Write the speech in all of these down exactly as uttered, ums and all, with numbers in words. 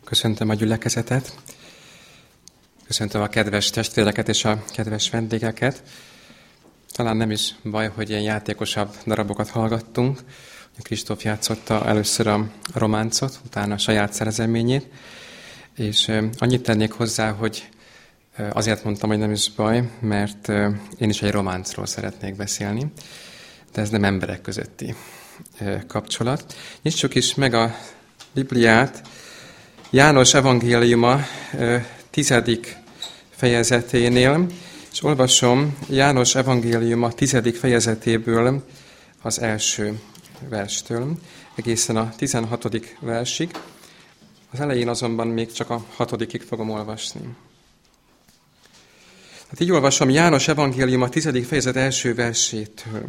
Köszöntöm a gyülekezetet, köszöntöm a kedves testvéreket és a kedves vendégeket. Talán nem is baj, hogy ilyen játékosabb darabokat hallgattunk. Kristóf játszotta először a románcot, utána a saját szerzeményét, és annyit tennék hozzá, hogy azért mondtam, hogy nem is baj, mert én is egy románcról szeretnék beszélni, de ez nem emberek közötti kapcsolat. Nyissuk is meg a Bibliát, János evangéliuma tizedik fejezeténél, és olvasom János evangéliuma tizedik fejezetéből az első verstől, egészen a tizenhatodik versig. Az elején azonban még csak a hatodikig fogom olvasni. Hát így olvasom János evangéliuma tizedik fejezet első versétől.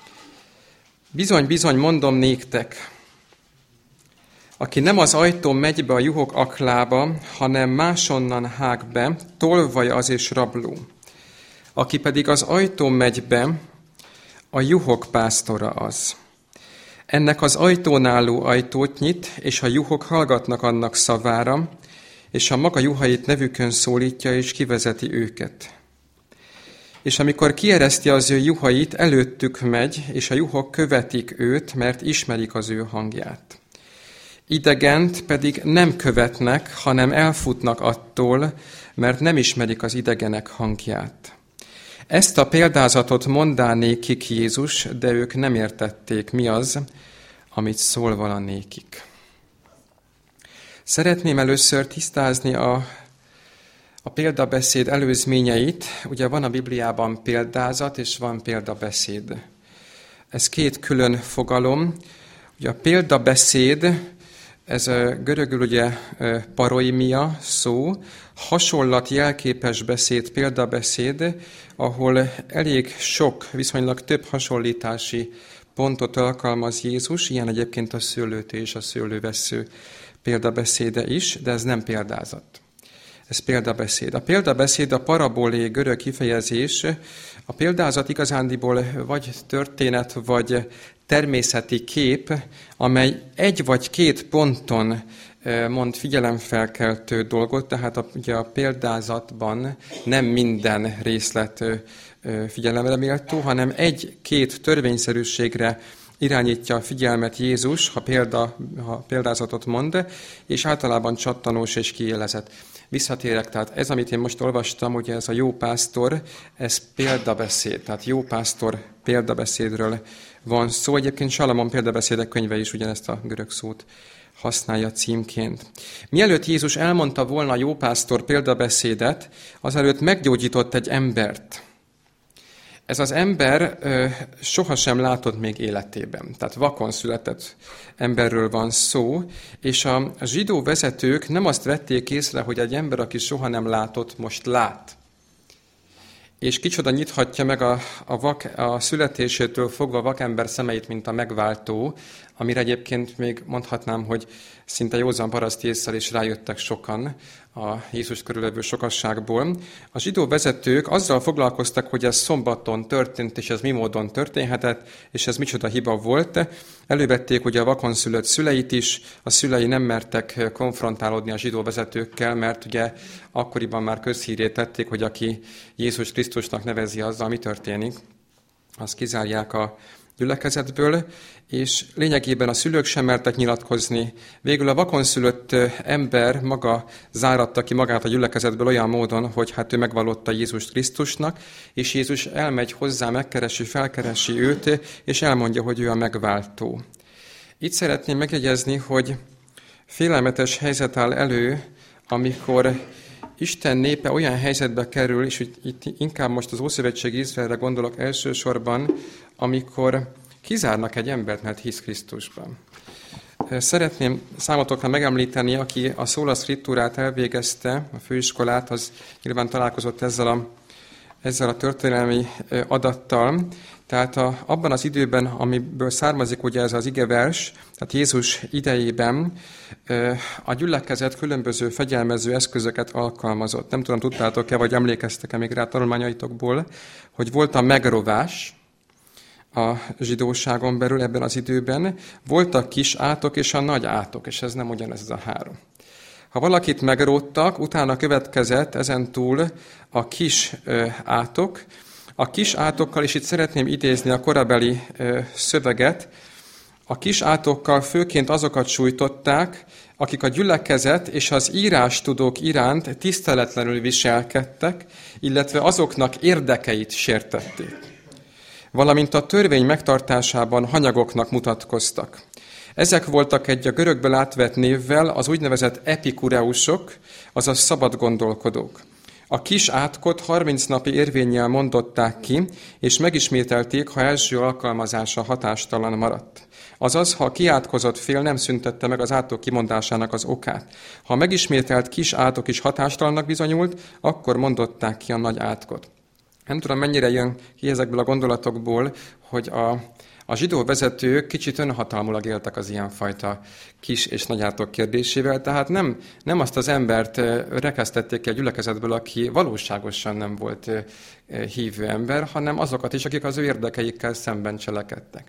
Bizony, bizony, mondom néktek, aki nem az ajtón megy be a juhok aklába, hanem másonnan hág be, tolvaj az és rabló. Aki pedig az ajtón megy be, a juhok pásztora az. Ennek az ajtón álló ajtót nyit, és a juhok hallgatnak annak szavára, és a maga juhait nevükön szólítja, és kivezeti őket. És amikor kiereszti az ő juhait, előttük megy, és a juhok követik őt, mert ismerik az ő hangját. Idegent pedig nem követnek, hanem elfutnak attól, mert nem ismerik az idegenek hangját. Ezt a példázatot mondá nékik Jézus, de ők nem értették, mi az, amit szól vala nékik. Szeretném először tisztázni a, a példabeszéd előzményeit. Ugye van a Bibliában példázat, és van példabeszéd. Ez két külön fogalom. Ugye a példabeszéd, ez a görögül ugye paroimia szó, hasonlat, jelképes beszéd, példabeszéd, ahol elég sok, viszonylag több hasonlítási pontot alkalmaz Jézus, ilyen egyébként a szőlőté és a szőlővessző példabeszéde is, de ez nem példázat. Ez példabeszéd. A példabeszéd a parabolé görög kifejezés, a példázat igazándiból vagy történet, vagy természeti kép, amely egy vagy két ponton mond figyelemfelkeltő dolgot, tehát a, ugye a példázatban nem minden részlet figyelemre méltó, hanem egy-két törvényszerűségre irányítja a figyelmet Jézus, ha, példa, ha példázatot mond, és általában csattanós és kiélezett. Visszatérek, tehát ez, amit én most olvastam, ugye ez a jó pásztor, ez példabeszéd, tehát jó pásztor példabeszédről van szó. Egyébként Salamon példabeszédek könyve is ugyanezt a görög szót használja címként. Mielőtt Jézus elmondta volna a jó pásztor példabeszédet, azelőtt meggyógyított egy embert. Ez az ember ö, sohasem látott még életében, tehát vakon született emberről van szó, és a zsidó vezetők nem azt vették észre, hogy egy ember, aki soha nem látott, most lát. És kicsoda nyithatja meg a, a, vak, a születésétől fogva vakember szemeit, mint a megváltó, amire egyébként még mondhatnám, hogy szinte józan paraszt ésszel is rájöttek sokan a Jézus körülvevő sokasságból. A zsidó vezetők azzal foglalkoztak, hogy ez szombaton történt, és ez mi módon történhetett, és ez micsoda hiba volt. Elővették ugye a vakon szülött szüleit is, a szülei nem mertek konfrontálódni a zsidó vezetőkkel, mert ugye akkoriban már közhírré tették, hogy aki Jézus Krisztusnak nevezi azzal, mi történik, azt kizárják a gyülekezetből, és lényegében a szülők sem mertek nyilatkozni. Végül a vakon szülött ember maga záratta ki magát a gyülekezetből olyan módon, hogy hát ő megvallotta Jézus Krisztusnak, és Jézus elmegy hozzá, megkeresi, felkeresi őt, és elmondja, hogy ő a megváltó. Itt szeretném megjegyezni, hogy félelmetes helyzet áll elő, amikor Isten népe olyan helyzetbe kerül, és itt inkább most az Ószövetségi Izraelre gondolok elsősorban, amikor kizárnak egy embert, mert hisz Krisztusban. Szeretném számotokra megemlíteni, aki a Sola Scripturát elvégezte, a főiskolát, az nyilván találkozott ezzel a, ezzel a történelmi adattal. Tehát a, abban az időben, amiből származik ugye ez az igevers, tehát Jézus idejében a gyülekezet különböző fegyelmező eszközöket alkalmazott. Nem tudom, tudtátok-e, vagy emlékeztek-e még rá a tanulmányaitokból, hogy volt a megrovás a zsidóságon belül ebben az időben, voltak kis átok és a nagy átok, és ez nem ugyanez ez a három. Ha valakit megróttak, utána következett ezentúl a kis ö, átok. A kis átokkal, és itt szeretném idézni a korabeli ö, szöveget, a kis átokkal főként azokat sújtották, akik a gyülekezet és az írástudók iránt tiszteletlenül viselkedtek, illetve azoknak érdekeit sértették, valamint a törvény megtartásában hanyagoknak mutatkoztak. Ezek voltak egy a görögből átvett névvel az úgynevezett epikureusok, azaz szabad gondolkodók. A kis átkot harminc napi érvénnyel mondották ki, és megismételték, ha első alkalmazása hatástalan maradt. Azaz, ha a kiátkozott fél nem szüntette meg az átok kimondásának az okát. Ha a megismételt kis átok is hatástalannak bizonyult, akkor mondották ki a nagy átkot. Nem tudom, mennyire jön ki ezekből a gondolatokból, hogy a, a zsidó vezetők kicsit önhatalmulag éltek az ilyenfajta kis és nagy átok kérdésével, tehát nem, nem azt az embert rekesztették ki a gyülekezetből, aki valóságosan nem volt hívő ember, hanem azokat is, akik az ő érdekeikkel szemben cselekedtek.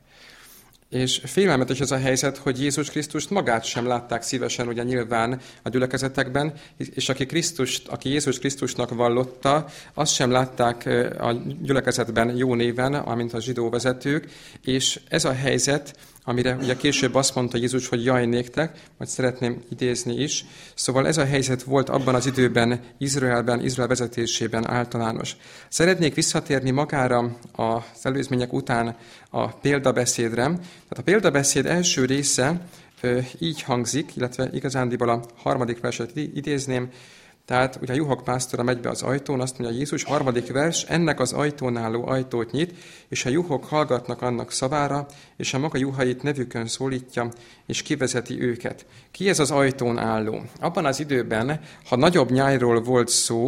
És félelmetes ez a helyzet, hogy Jézus Krisztust magát sem látták szívesen ugye nyilván a gyülekezetekben, és aki, Krisztust, aki Jézus Krisztusnak vallotta, azt sem látták a gyülekezetben jó néven, amint a zsidó vezetők, és ez a helyzet, amire ugye később azt mondta Jézus, hogy jaj néktek, majd szeretném idézni is. Szóval ez a helyzet volt abban az időben Izraelben, Izrael vezetésében általános. Szeretnék visszatérni magára az előzmények után a példabeszédre. Tehát a példabeszéd első része így hangzik, illetve igazándiból a harmadik verset idézném. Tehát ugye a juhok pásztora megy be az ajtón, azt mondja Jézus, harmadik vers, ennek az ajtón álló ajtót nyit, és a juhok hallgatnak annak szavára, és a maga juhait nevükön szólítja, és kivezeti őket. Ki ez az ajtón álló? Abban az időben, ha nagyobb nyájról volt szó,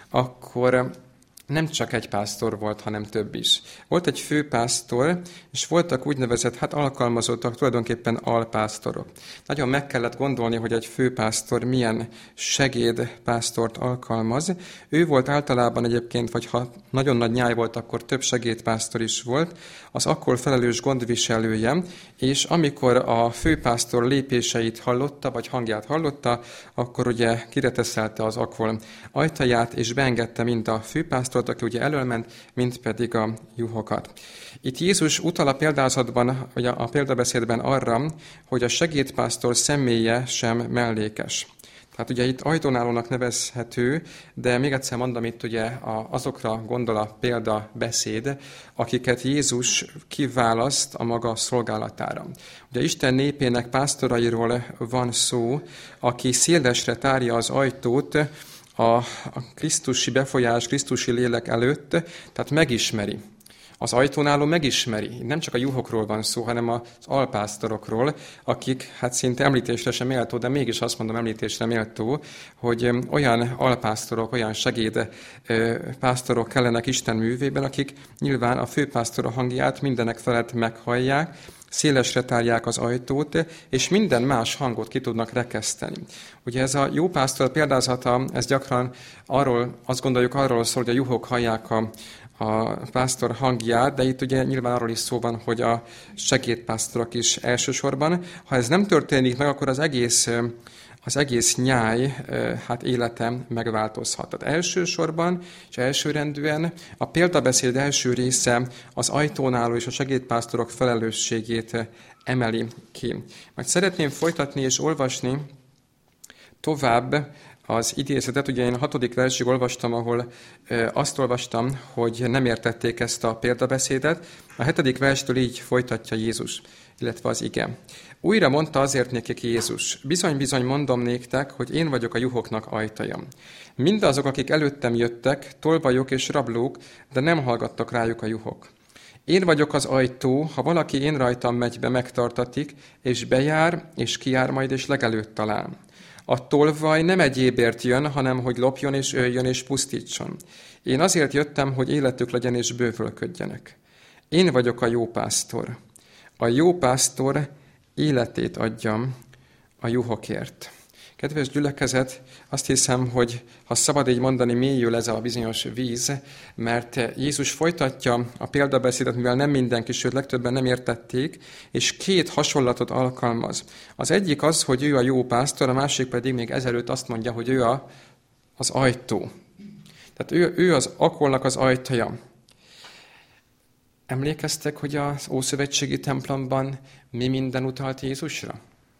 akkor nem csak egy pásztor volt, hanem több is. Volt egy főpásztor, és voltak úgynevezett, hát alkalmazottak, tulajdonképpen alpásztorok. Nagyon meg kellett gondolni, hogy egy főpásztor milyen segédpásztort alkalmaz. Ő volt általában egyébként, vagy ha nagyon nagy nyáj volt, akkor több segédpásztor is volt, az akkor felelős gondviselője, és amikor a főpásztor lépéseit hallotta, vagy hangját hallotta, akkor ugye kireteszelte az akvol ajtaját, és beengedte mind a főpásztor, aki ugye elölment, mint pedig a juhokat. Itt Jézus utal a példázatban, vagy a példabeszédben arra, hogy a segédpásztor személye sem mellékes. Tehát ugye itt ajtónállónak nevezhető, de még egyszer mondom, itt ugye azokra gondol a példabeszéd, akiket Jézus kiválaszt a maga szolgálatára. Ugye Isten népének pásztorairól van szó, aki szélesre tárja az ajtót, a krisztusi befolyás, krisztusi lélek előtt, tehát megismeri. Az ajtónálló megismeri. Nem csak a juhokról van szó, hanem az alpásztorokról, akik hát szinte említésre sem méltó, de mégis azt mondom említésre méltó, hogy olyan alpásztorok, olyan segéd pásztorok kellenek Isten művében, akik nyilván a főpásztor hangját mindenek felett meghallják, szélesre tárják az ajtót, és minden más hangot ki tudnak rekeszteni. Ugye ez a jó pásztor példázata, ez gyakran arról, azt gondoljuk arról szól, hogy a juhok hallják a, a pásztor hangját, de itt ugye nyilván arról is szó van, hogy a segédpásztorok is elsősorban. Ha ez nem történik meg, akkor az egész az egész nyáj hát élete megváltozhat. Tehát elsősorban és elsőrendűen a példabeszéd első része az ajtónálló és a segédpásztorok felelősségét emeli ki. Majd szeretném folytatni és olvasni tovább az idézetet. Ugye én a hatodik versig olvastam, ahol azt olvastam, hogy nem értették ezt a példabeszédet. A hetedik verstől így folytatja Jézus, illetve az ige. Újra mondta azért nékik Jézus, bizony-bizony mondom néktek, hogy én vagyok a juhoknak ajtaja. Mindazok, akik előttem jöttek, tolvajok és rablók, de nem hallgattak rájuk a juhok. Én vagyok az ajtó, ha valaki én rajtam megy be, megtartatik, és bejár, és kijár majd, és legelőtt talál. A tolvaj nem egyébért jön, hanem hogy lopjon, és öljön, és pusztítson. Én azért jöttem, hogy életük legyen, és bővölködjenek. Én vagyok a jó pásztor. A jó pásztor életét adjam a juhokért. Kedves gyülekezet, azt hiszem, hogy ha szabad így mondani, mélyül ez a bizonyos víz, mert Jézus folytatja a példabeszédet, mivel nem mindenki, sőt legtöbben nem értették, és két hasonlatot alkalmaz. Az egyik az, hogy ő a jó pásztor, a másik pedig még ezelőtt azt mondja, hogy ő a, az ajtó. Tehát ő, ő az akolnak az ajtaja. Emlékeztek, hogy az ószövetségi templomban mi minden utalt Jézusra?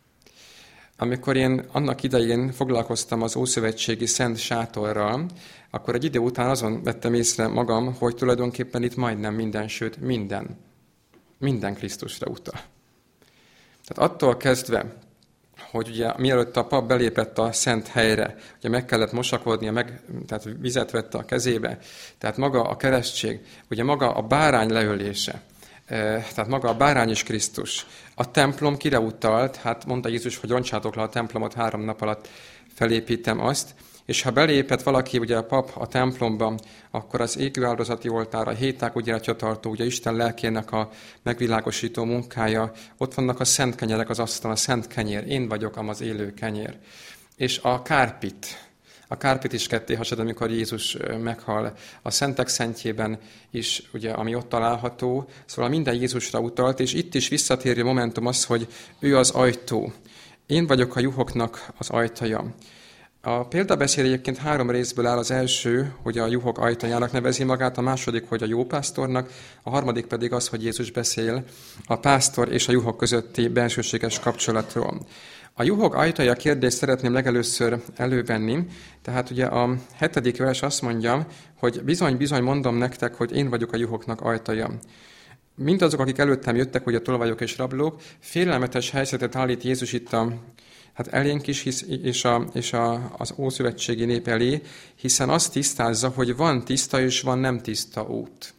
Amikor én annak idején foglalkoztam az ószövetségi szent sátorral, akkor egy idő után azon vettem észre magam, hogy tulajdonképpen itt majdnem minden, sőt minden, minden Krisztusra utal. Tehát attól kezdve, hogy ugye mielőtt a pap belépett a szent helyre, ugye meg kellett mosakodnia, meg, tehát vizet vette a kezébe, tehát maga a keresztség, ugye maga a bárány leölése, tehát maga a bárány is Krisztus. A templom kire utalt? Hát mondta Jézus, hogy roncsátok le a templomot, három nap alatt felépítem azt, és ha belépett valaki, ugye a pap a templomban, akkor az égő áldozati oltár, a hétágúgyáratja tartó, ugye Isten lelkének a megvilágosító munkája, ott vannak a szent kenyerek az asztalon, a szent kenyér, én vagyok az élő kenyér. És a kárpit, a kárpit is ketté hasad, amikor Jézus meghal. A szentek szentjében is, ugye, ami ott található, szóval minden Jézusra utalt, és itt is visszatérő momentum az, hogy ő az ajtó. Én vagyok a juhoknak az ajtaja. A példabeszéd egyébként három részből áll. Az első, hogy a juhok ajtajának nevezi magát, a második, hogy a jó pásztornak, a harmadik pedig az, hogy Jézus beszél a pásztor és a juhok közötti bensőséges kapcsolatról. A juhok ajtaja kérdést szeretném legelőször elővenni, tehát ugye a hetedik vers azt mondja, hogy bizony-bizony mondom nektek, hogy én vagyok a juhoknak ajtaja. Mindazok, akik előttem jöttek, hogy a tolvajok és rablók, félelmetes helyzetet állít Jézus itt a Hát elénk is, hisz, és, a, és a, az ószövetségi nép elé, hiszen azt tisztázza, hogy van tiszta és van nem tiszta út.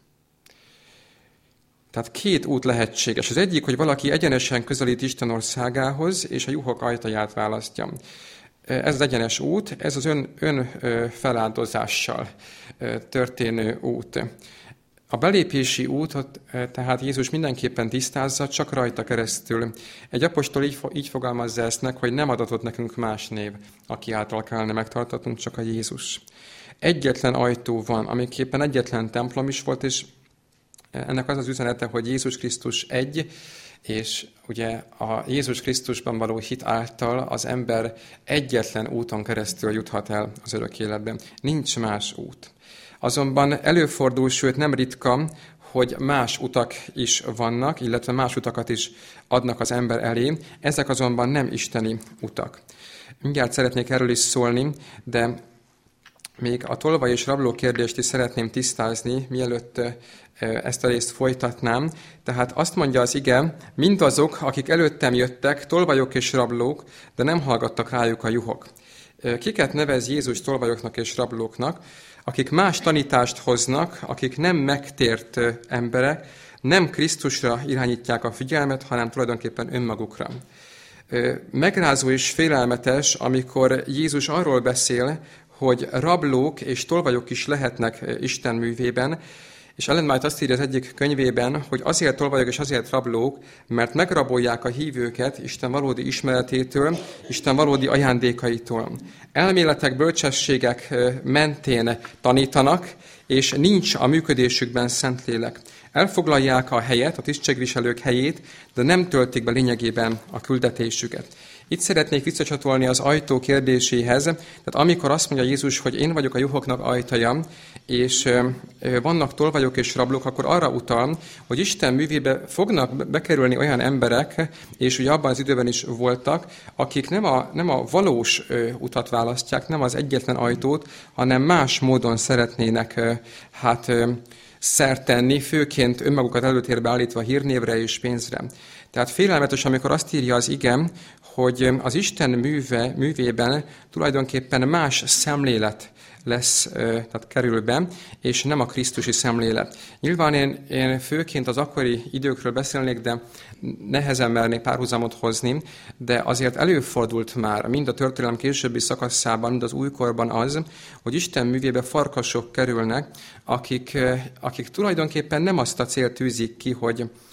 Tehát két út lehetséges. Az egyik, hogy valaki egyenesen közelít Isten országához, és a juhok ajtaját választja. Ez az egyenes út, ez az ön, ön feláldozással történő út. A belépési útot tehát Jézus mindenképpen tisztázza, csak rajta keresztül. Egy apostol így, így fogalmazza ezt meg, hogy nem adatott nekünk más név, aki által kellene megtartatunk, csak a Jézus. Egyetlen ajtó van, amiképpen egyetlen templom is volt, és ennek az az üzenete, hogy Jézus Krisztus egy, és ugye a Jézus Krisztusban való hit által az ember egyetlen úton keresztül juthat el az örök életben. Nincs más út. Azonban előfordul, sőt nem ritka, hogy más utak is vannak, illetve más utakat is adnak az ember elé. Ezek azonban nem isteni utak. Mindjárt szeretnék erről is szólni, de még a tolvaj és rabló kérdést is szeretném tisztázni, mielőtt ezt a részt folytatnám. Tehát azt mondja az ige, mindazok, akik előttem jöttek, tolvajok és rablók, de nem hallgattak rájuk a juhok. Kiket nevez Jézus tolvajoknak és rablóknak? Akik más tanítást hoznak, akik nem megtért emberek, nem Krisztusra irányítják a figyelmet, hanem tulajdonképpen önmagukra. Megrázó és félelmetes, amikor Jézus arról beszél, hogy rablók és tolvajok is lehetnek Isten művében, és Ellen White azt írja az egyik könyvében, hogy azért tolvajok és azért rablók, mert megrabolják a hívőket Isten valódi ismeretétől, Isten valódi ajándékaitól. Elméletek, bölcsességek mentén tanítanak, és nincs a működésükben Szentlélek. Elfoglalják a helyet, a tisztségviselők helyét, de nem töltik be lényegében a küldetésüket. Itt szeretnék visszacsatolni az ajtó kérdéséhez, tehát amikor azt mondja Jézus, hogy én vagyok a juhoknak ajtaja, és vannak tolvajok és rablók, akkor arra utal, hogy Isten művébe fognak bekerülni olyan emberek, és ugye abban az időben is voltak, akik nem a, nem a valós utat választják, nem az egyetlen ajtót, hanem más módon szeretnének hát szert tenni, főként önmagukat előtérbe állítva hírnévre és pénzre. Tehát félelmetes, amikor azt írja az ige, hogy az Isten műve, művében tulajdonképpen más szemlélet lesz, tehát kerül be, és nem a krisztusi szemlélet. Nyilván én, én főként az akkori időkről beszélnék, de nehezen mernék párhuzamot hozni, de azért előfordult már mind a történelem későbbi szakaszában, mind az újkorban az, hogy Isten művébe farkasok kerülnek, akik, akik tulajdonképpen nem azt a célt tűzik ki, hogy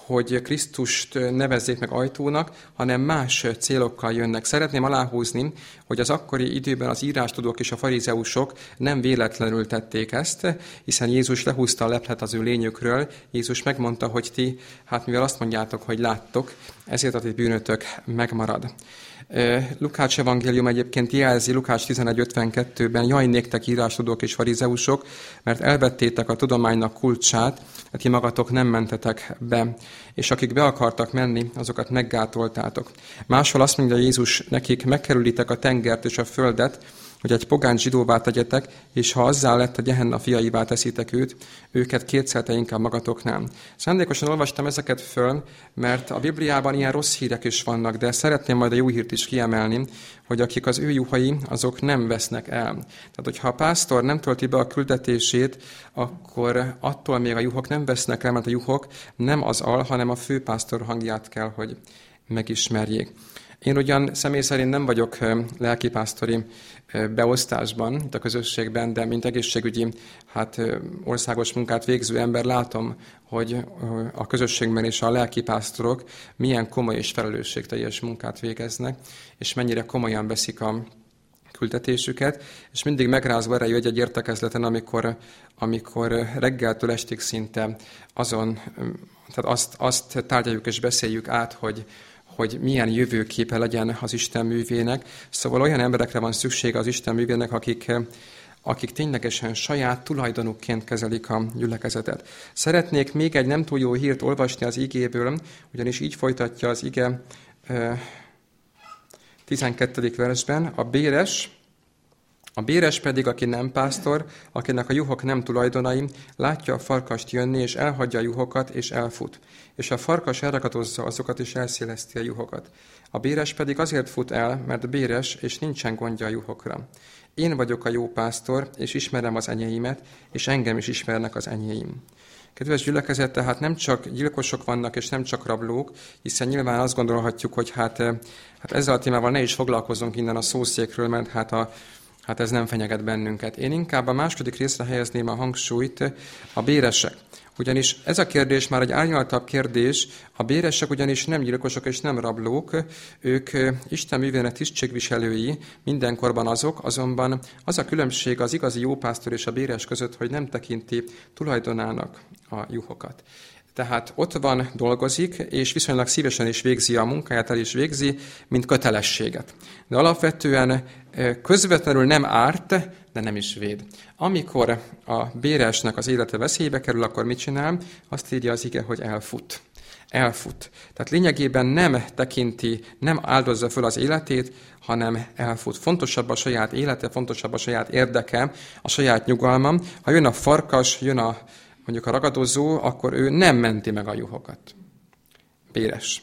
hogy Krisztust nevezzék meg ajtónak, hanem más célokkal jönnek. Szeretném aláhúzni, hogy az akkori időben az írástudók és a farizeusok nem véletlenül tették ezt, hiszen Jézus lehúzta a leplet az ő lényükről. Jézus megmondta, hogy ti, hát mivel azt mondjátok, hogy láttok, ezért a ti bűnötök megmarad. Lukács evangélium egyébként jelzi Lukács tizenegy ötvenkettőben, jaj néktek írástudók és farizeusok, mert elvettétek a tudománynak kulcsát, ti magatok nem mentetek be, és akik be akartak menni, azokat meggátoltátok. Máshol azt mondja Jézus nekik, megkerülitek a tengert és a földet, hogy egy pogány zsidóvá tegyetek, és ha azzá lett a Gehenna fiaivá teszitek őt, őket kétszerte inkább magatoknál. Szándékosan olvastam ezeket föl, mert a Bibliában ilyen rossz hírek is vannak, de szeretném majd a jó hírt is kiemelni, hogy akik az ő juhai, azok nem vesznek el. Tehát, hogyha a pásztor nem tölti be a küldetését, akkor attól még a juhok nem vesznek el, mert a juhok nem az al, hanem a főpásztor hangját kell, hogy megismerjék. Én ugyan személy szerint nem vagyok lelkipásztori beosztásban, itt a közösségben, de mint egészségügyi hát, országos munkát végző ember látom, hogy a közösségben és a lelkipásztorok milyen komoly és felelősségteljes munkát végeznek, és mennyire komolyan veszik a küldetésüket, és mindig megrázva erejű egy-egy értekezleten, amikor, amikor reggeltől estig szinte azon, tehát azt, azt tárgyaljuk és beszéljük át, hogy hogy milyen jövőképe legyen az Isten művének. Szóval olyan emberekre van szüksége az Isten művének, akik, akik ténylegesen saját tulajdonukként kezelik a gyülekezetet. Szeretnék még egy nem túl jó hírt olvasni az igéből, ugyanis így folytatja az ige tizenkettedik versben. A béres, a béres pedig, aki nem pásztor, akinek a juhok nem tulajdonai, látja a farkast jönni, és elhagyja a juhokat, és elfut. És a farkas elragadozza azokat, és elszéleszti a juhokat. A béres pedig azért fut el, mert béres, és nincsen gondja a juhokra. Én vagyok a jó pásztor, és ismerem az enyéimet, és engem is ismernek az enyéim. Kedves gyülekezet, tehát nem csak gyilkosok vannak, és nem csak rablók, hiszen nyilván azt gondolhatjuk, hogy hát, hát ezzel a témával ne is foglalkozunk innen a szószékről, mert hát a Hát ez nem fenyeget bennünket. Én inkább a második részre helyezném a hangsúlyt, a béresek. Ugyanis ez a kérdés már egy árnyaltabb kérdés, a béresek ugyanis nem gyilkosok és nem rablók, ők Isten művének tisztségviselői, mindenkorban azok, azonban az a különbség az igazi jópásztor és a béres között, hogy nem tekinti tulajdonának a juhokat. Tehát ott van, dolgozik, és viszonylag szívesen is végzi a munkáját, el is végzi, mint kötelességet. De alapvetően közvetlenül nem árt, de nem is véd. Amikor a béresnek az élete veszélybe kerül, akkor mit csinál? Azt írja az ige, hogy elfut. Elfut. Tehát lényegében nem tekinti, nem áldozza föl az életét, hanem elfut. Fontosabb a saját élete, fontosabb a saját érdeke, a saját nyugalma. Ha jön a farkas, jön a mondjuk a ragadozó, akkor ő nem menti meg a juhokat. Béres.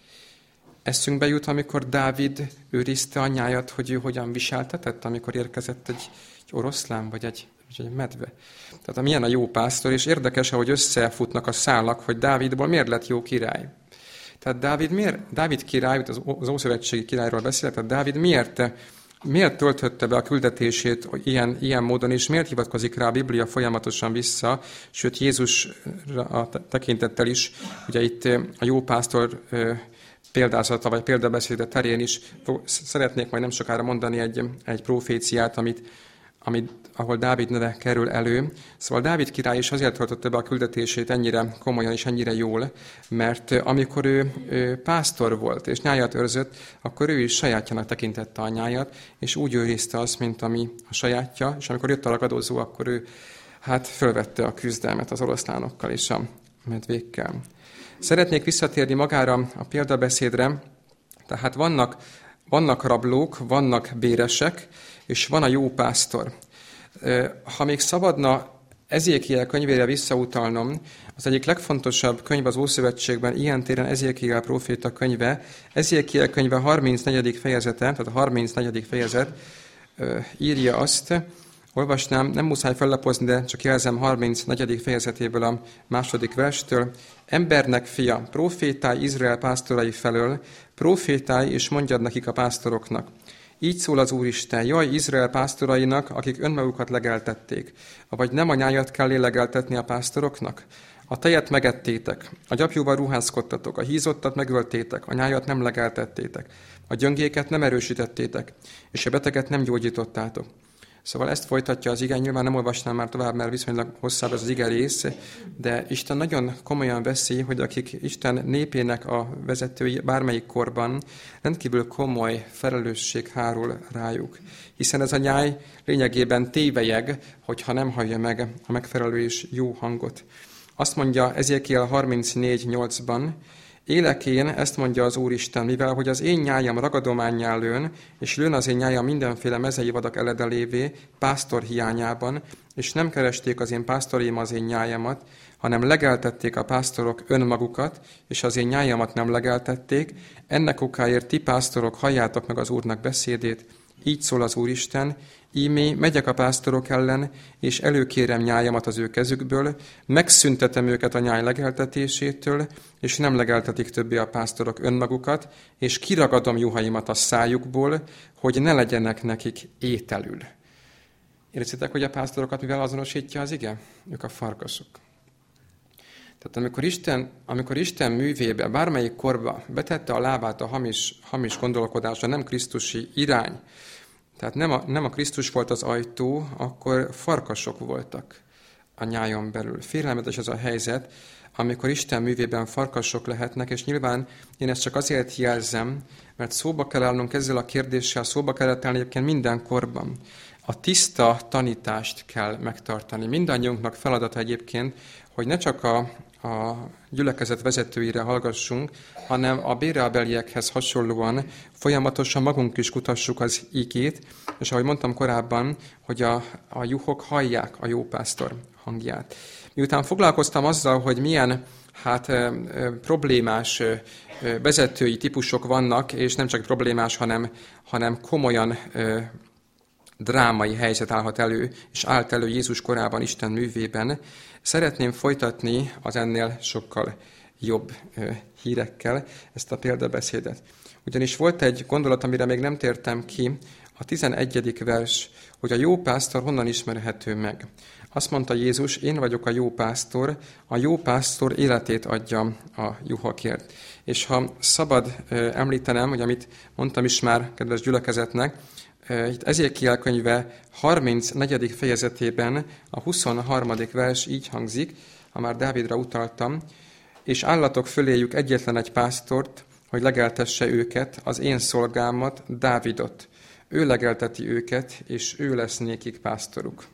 Eszünkbe jut, amikor Dávid őrizte anyáját, hogy ő hogyan viseltetett, amikor érkezett egy, egy oroszlán, vagy egy, vagy egy medve. Tehát milyen a jó pásztor, és érdekes, hogy összefutnak a szálak, hogy Dávidból miért lett jó király. Tehát Dávid, miért, Dávid király, az ószövetségi királyról beszélt, tehát Dávid miért Miért töltötte be a küldetését ilyen, ilyen módon, és miért hivatkozik rá a Biblia folyamatosan vissza, sőt Jézus a tekintettel is, ugye itt a jó pásztor példázata, vagy példabeszéde terén is szeretnék majd nem sokára mondani egy, egy proféciát, amit, amit, ahol Dávid neve kerül elő. Szóval Dávid király is azért töltötte be a küldetését ennyire komolyan és ennyire jól, mert amikor ő, ő pásztor volt és nyájat őrzött, akkor ő is sajátjának tekintette a nyájat, és úgy őrizte azt, mint ami a sajátja, és amikor jött a ragadozó, akkor ő hát fölvette a küzdelmet az oroszlánokkal és a medvékkel. Szeretnék visszatérni magára a példabeszédre, tehát vannak, vannak rablók, vannak béresek, és van a jó pásztor. Ha még szabadna Ezékiel könyvére visszautalnom, az egyik legfontosabb könyv az Ószövetségben, ilyen téren Ezékiel próféta könyve, Ezékiel könyve harmincnegyedik fejezete, tehát a harmincnegyedik fejezet írja azt, olvasnám, nem muszáj fellapozni, de csak jelzem harmincnegyedik fejezetéből a második verstől. Embernek fia, profétálj Izrael pásztorai felől, profétálj és mondjad nekik a pásztoroknak. Így szól az Úristen, jaj Izrael pásztorainak, akik önmagukat legeltették. Vagy nem a nyájat kell lélegeltetni a pásztoroknak? A tejet megettétek, a gyapjúval ruházkodtatok, a hízottat megöltétek, a nyájat nem legeltettétek, a gyöngéket nem erősítettétek, és a beteget nem gyógyítottátok. Szóval ezt folytatja az ige, nyilván nem olvasnám már tovább, mert viszonylag hosszabb ez az ige rész, de Isten nagyon komolyan veszi, hogy akik Isten népének a vezetői bármelyik korban, rendkívül komoly felelősség hárul rájuk. Hiszen ez a nyáj lényegében tévelyeg, hogyha nem hallja meg a megfelelő és jó hangot. Azt mondja Ezékiel harmincnégy nyolcban, élek én, ezt mondja az Úristen, mivel hogy az én nyájam ragadománnyá lőn, és lőn az én nyájam mindenféle mezei vadak eledelévé, pásztor hiányában, és nem keresték az én pásztoraim az én nyájamat, hanem legeltették a pásztorok önmagukat, és az én nyájamat nem legeltették, ennek okáért ti pásztorok halljátok meg az Úrnak beszédét, így szól az Úristen, ímé megyek a pásztorok ellen, és előkérem nyájamat az ő kezükből, megszüntetem őket a nyáj legeltetésétől, és nem legeltetik többé a pásztorok önmagukat, és kiragadom juhaimat a szájukból, hogy ne legyenek nekik ételül. Érzitek, hogy a pásztorokat mivel azonosítja az ige? Ők a farkasok. Tehát amikor Isten, amikor Isten művébe, bármelyik korba betette a lábát a hamis, hamis gondolkodásra, nem krisztusi irány, tehát nem a, nem a Krisztus volt az ajtó, akkor farkasok voltak a nyájon belül. Félelmetes az a helyzet, amikor Isten művében farkasok lehetnek, és nyilván én ezt csak azért jelzem, mert szóba kell állnunk ezzel a kérdéssel, szóba kell állni egyébként minden korban. A tiszta tanítást kell megtartani. Mindannyiunknak feladata egyébként, hogy ne csak a, a gyülekezet vezetőire hallgassunk, hanem a béreabeliekhez hasonlóan folyamatosan magunk is kutassuk az igét, és ahogy mondtam korábban, hogy a, a juhok hallják a jó pásztor hangját. Miután foglalkoztam azzal, hogy milyen hát e, e, problémás e, vezetői típusok vannak, és nem csak problémás, hanem, hanem komolyan e, drámai helyzet állhat elő, és állt elő Jézus korában, Isten művében, szeretném folytatni az ennél sokkal jobb hírekkel ezt a példabeszédet. Ugyanis volt egy gondolat, amire még nem tértem ki, a tizenegyedik vers, hogy a jó pásztor honnan ismerhető meg. Azt mondta Jézus, én vagyok a jó pásztor, a jó pásztor életét adja a juhokért. És ha szabad említenem, hogy amit mondtam is már kedves gyülekezetnek, itt Ezékiel könyve harmincnegyedik fejezetében a huszonharmadik vers így hangzik, ha már Dávidra utaltam, és állatok föléjük egyetlen egy pásztort, hogy legeltesse őket, az én szolgámat, Dávidot. Ő legelteti őket, és ő lesz nékik pásztoruk.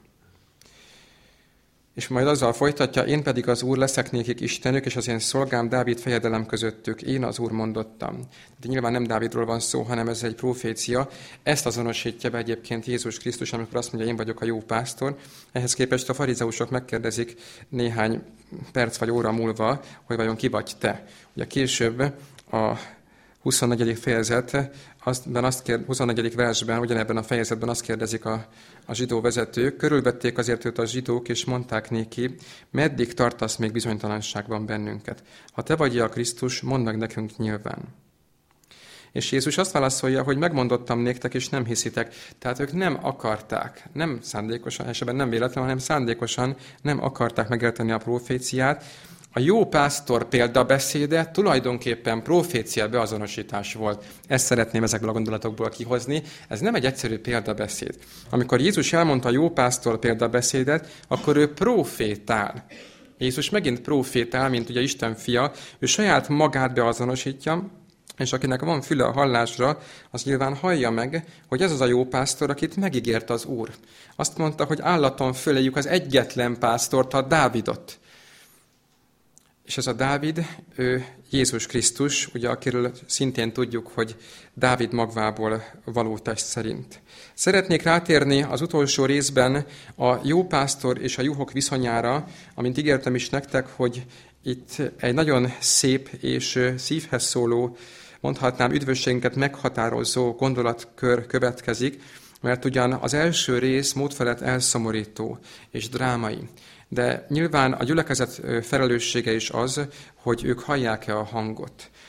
És majd azzal folytatja, én pedig az Úr leszek nékik Istenük, és az én szolgám Dávid fejedelem közöttük. Én az Úr mondottam. De nyilván nem Dávidról van szó, hanem ez egy profécia. Ezt azonosítja be egyébként Jézus Krisztus, amikor azt mondja, én vagyok a jó pásztor. Ehhez képest a farizeusok megkérdezik néhány perc vagy óra múlva, hogy vajon ki vagy te. Ugye később a huszonnegyedik fejezet, aztban azt kérd, huszonnegyedik versben, ugyanebben a fejezetben azt kérdezik a, a zsidó vezetők, körülvették azért őt a zsidók, és mondták néki, meddig tartasz még bizonytalanságban bennünket? Ha te vagy a Krisztus, mondd meg nekünk nyilván. És Jézus azt válaszolja, hogy megmondottam néktek, és nem hiszitek. Tehát ők nem akarták, nem szándékosan, esetben nem véletlenül, hanem szándékosan nem akarták megérteni a proféciát. A jó pásztor példabeszéde tulajdonképpen profécia beazonosítás volt. Ezt szeretném ezekből a gondolatokból kihozni. Ez nem egy egyszerű példabeszéd. Amikor Jézus elmondta a jó pásztor példabeszédet, akkor ő profétál. Jézus megint profétál, mint ugye Isten fia, ő saját magát beazonosítja, és akinek van füle a hallásra, az nyilván hallja meg, hogy ez az a jó pásztor, akit megígért az Úr. Azt mondta, hogy állaton föléjük az egyetlen pásztort, a Dávidot. És ez a Dávid, ő Jézus Krisztus, ugye, akiről szintén tudjuk, hogy Dávid magvából való test szerint. Szeretnék rátérni az utolsó részben a jó pásztor és a juhok viszonyára, amint ígértem is nektek, hogy itt egy nagyon szép és szívhez szóló, mondhatnám üdvösségünket meghatározó gondolatkör következik, mert ugyan az első rész módfelett elszomorító és drámai. De nyilván a gyülekezet felelőssége is az, hogy ők hallják-e a hangot.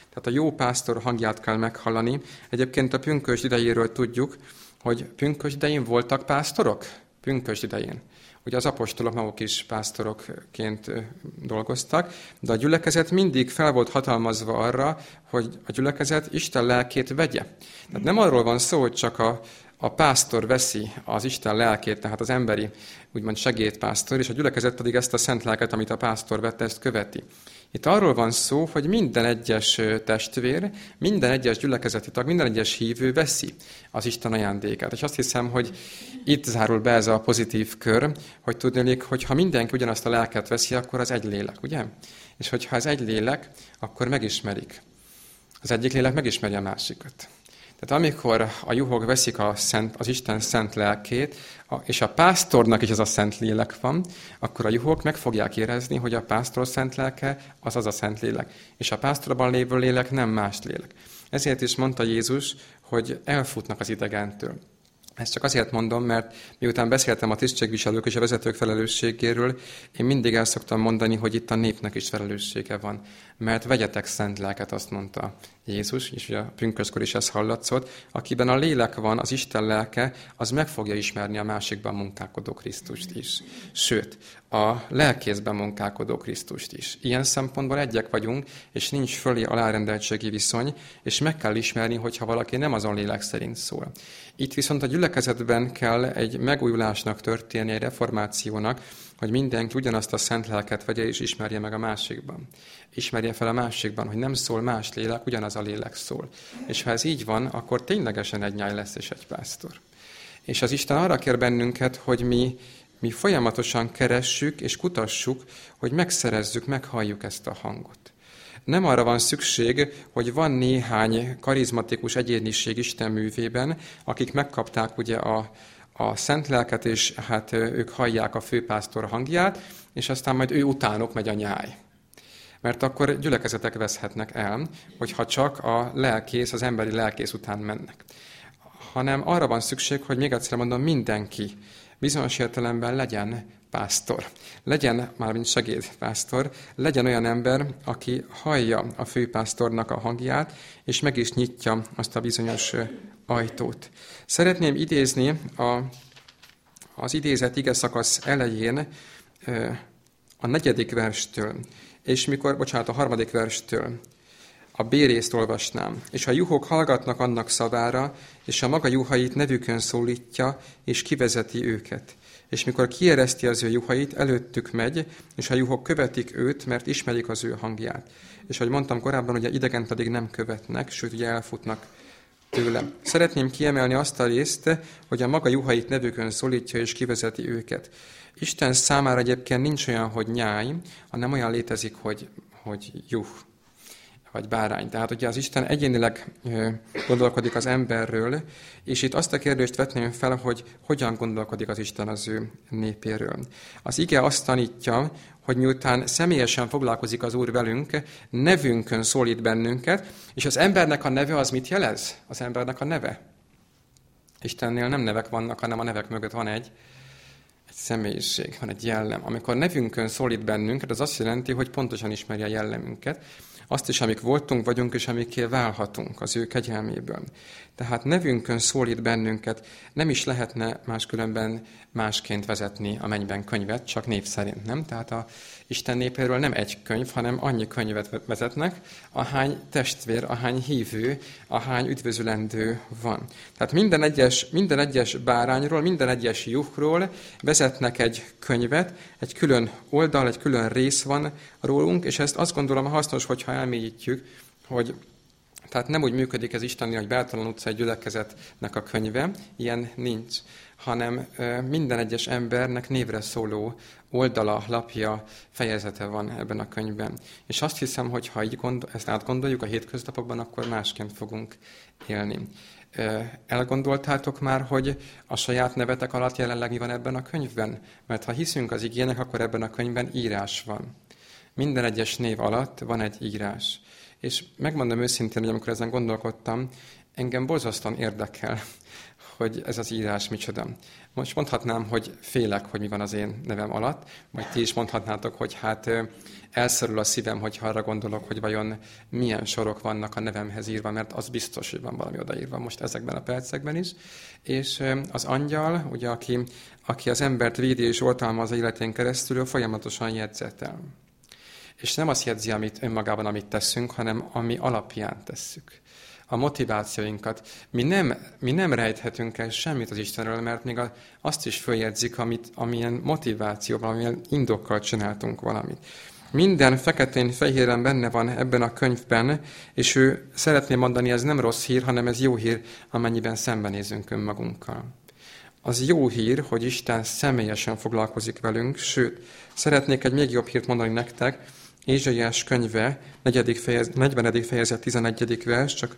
Tehát a jó pásztor hangját kell meghallani. Egyébként a pünkösd idejéről tudjuk, hogy pünkösd idején voltak pásztorok? Pünkösd idején. Ugye az apostolok maguk is pásztorokként dolgoztak, de a gyülekezet mindig fel volt hatalmazva arra, hogy a gyülekezet Isten lelkét vegye. Tehát nem arról van szó, hogy csak a, a pásztor veszi az Isten lelkét, tehát az emberi, úgymond segédpásztor, és a gyülekezet pedig ezt a szent lelket, amit a pásztor vette, ezt követi. Itt arról van szó, hogy minden egyes testvér, minden egyes gyülekezeti tag, minden egyes hívő veszi az Isten ajándékát. És azt hiszem, hogy itt zárul be ez a pozitív kör, hogy tudnék, hogy ha mindenki ugyanazt a lelket veszi, akkor az egy lélek, ugye? És hogyha ez egy lélek, akkor megismerik. Az egyik lélek megismeri a másikat. Tehát amikor a juhok veszik a szent, az Isten szent lelkét, és a pásztornak is az a szent lélek van, akkor a juhok meg fogják érezni, hogy a pásztor szent lelke az az a szent lélek. És a pásztorban lévő lélek nem más lélek. Ezért is mondta Jézus, hogy elfutnak az idegentől. Ezt csak azért mondom, mert miután beszéltem a tisztségviselők és a vezetők felelősségéről, én mindig el szoktam mondani, hogy itt a népnek is felelőssége van. Mert vegyetek szent lelket, azt mondta Jézus, és a pünkösdkor is ez hallatszott, akiben a lélek van, az Isten lelke, az meg fogja ismerni a másikban munkálkodó Krisztust is. Sőt, a lelkészben munkálkodó Krisztust is. Ilyen szempontból egyek vagyunk, és nincs fölé alárendeltségi viszony, és meg kell ismerni, hogyha valaki nem azon lélek szerint szól. Itt viszont a gyülekezetben kell egy megújulásnak történni, egy reformációnak, hogy mindenki ugyanazt a szent lelket vegye és ismerje meg a másikban. Ismerje fel a másikban, hogy nem szól más lélek, ugyanaz a lélek szól. És ha ez így van, akkor ténylegesen egy nyáj lesz és egy pásztor. És az Isten arra kér bennünket, hogy mi, mi folyamatosan keressük és kutassuk, hogy megszerezzük, meghalljuk ezt a hangot. Nem arra van szükség, hogy van néhány karizmatikus egyéniség Isten művében, akik megkapták ugye a, a szent lelket, és hát ők hallják a főpásztor hangját, és aztán majd ő utánok megy a nyáj. Mert akkor gyülekezetek veszhetnek el, hogyha csak a lelkész, az emberi lelkész után mennek. Hanem arra van szükség, hogy még egyszer mondom, mindenki bizonyos értelemben legyen pásztor. Legyen, már mint segédpásztor, legyen olyan ember, aki hallja a főpásztornak a hangját, és meg is nyitja azt a bizonyos ajtót. Szeretném idézni a, az idézett ige szakasz elején a negyedik verstől, és mikor, bocsánat, a harmadik verstől a B részt olvasnám. És a juhok hallgatnak annak szavára, és a maga juhait nevükön szólítja, és kivezeti őket. És mikor kiereszti az ő juhait, előttük megy, és a juhok követik őt, mert ismerik az ő hangját. És ahogy mondtam korábban, ugye idegen pedig nem követnek, sőt, ugye elfutnak tőle. Szeretném kiemelni azt a részt, hogy a maga juhait nevükön szólítja, és kivezeti őket. Isten számára egyébként nincs olyan, hogy nyáj, hanem olyan létezik, hogy, hogy juh, vagy bárány. Tehát ugye az Isten egyénileg gondolkodik az emberről, és itt azt a kérdést vetném fel, hogy hogyan gondolkodik az Isten az ő népéről. Az ige azt tanítja, hogy miután személyesen foglalkozik az Úr velünk, nevünkön szólít bennünket, és az embernek a neve az mit jelez? Az embernek a neve. Istennél nem nevek vannak, hanem a nevek mögött van egy, egy személyiség, van egy jellem. Amikor nevünkön szólít bennünket, az azt jelenti, hogy pontosan ismeri a jellemünket, azt is, amik voltunk, vagyunk, és amikké válhatunk az ő kegyelméből. Tehát nevünkön szólít bennünket, nem is lehetne máskülönben másként vezetni a mennyben könyvet, csak név szerint, nem? Tehát a Isten népéről nem egy könyv, hanem annyi könyvet vezetnek, ahány testvér, ahány hívő, ahány üdvözülendő van. Tehát minden egyes, minden egyes bárányról, minden egyes juhról vezetnek egy könyvet, egy külön oldal, egy külön rész van rólunk, és ezt azt gondolom hasznos, hogyha elmélyítjük, hogy tehát nem úgy működik ez Istennél, hogy Bertalan utcai gyülekezetnek a könyve, ilyen nincs, hanem minden egyes embernek névre szóló oldala, lapja, fejezete van ebben a könyvben. És azt hiszem, hogy ha így gondol, ezt átgondoljuk a hétköznapokban, akkor másként fogunk élni. Elgondoltátok már, hogy a saját nevetek alatt jelenleg mi van ebben a könyvben? Mert ha hiszünk az igének, akkor ebben a könyvben írás van. Minden egyes név alatt van egy írás. És megmondom őszintén, hogy amikor ezen gondolkodtam, engem borzasztóan érdekel, hogy ez az írás micsoda. Most mondhatnám, hogy félek, hogy mi van az én nevem alatt, vagy ti is mondhatnátok, hogy hát elszorul a szívem, hogyha arra gondolok, hogy vajon milyen sorok vannak a nevemhez írva, mert az biztos, hogy van valami odaírva most ezekben a percekben is. És az angyal, ugye, aki, aki az embert védi és oltalmaz az életén keresztül, folyamatosan jegyzetel. És nem azt jegyzi, amit önmagában, amit teszünk, hanem ami alapján tesszük. A motivációinkat. Mi nem, mi nem rejthetünk el semmit az Istenről, mert még a, azt is följegyzik, amit, amilyen motivációval, amilyen indokkal csináltunk valamit. Minden feketén-fehéren benne van ebben a könyvben, és ő szeretné mondani, ez nem rossz hír, hanem ez jó hír, amennyiben szembenézünk önmagunkkal. Az jó hír, hogy Isten személyesen foglalkozik velünk, sőt, szeretnék egy még jobb hírt mondani nektek, Ézsaiás könyve, negyvenedik fejezet, tizenegyedik vers, csak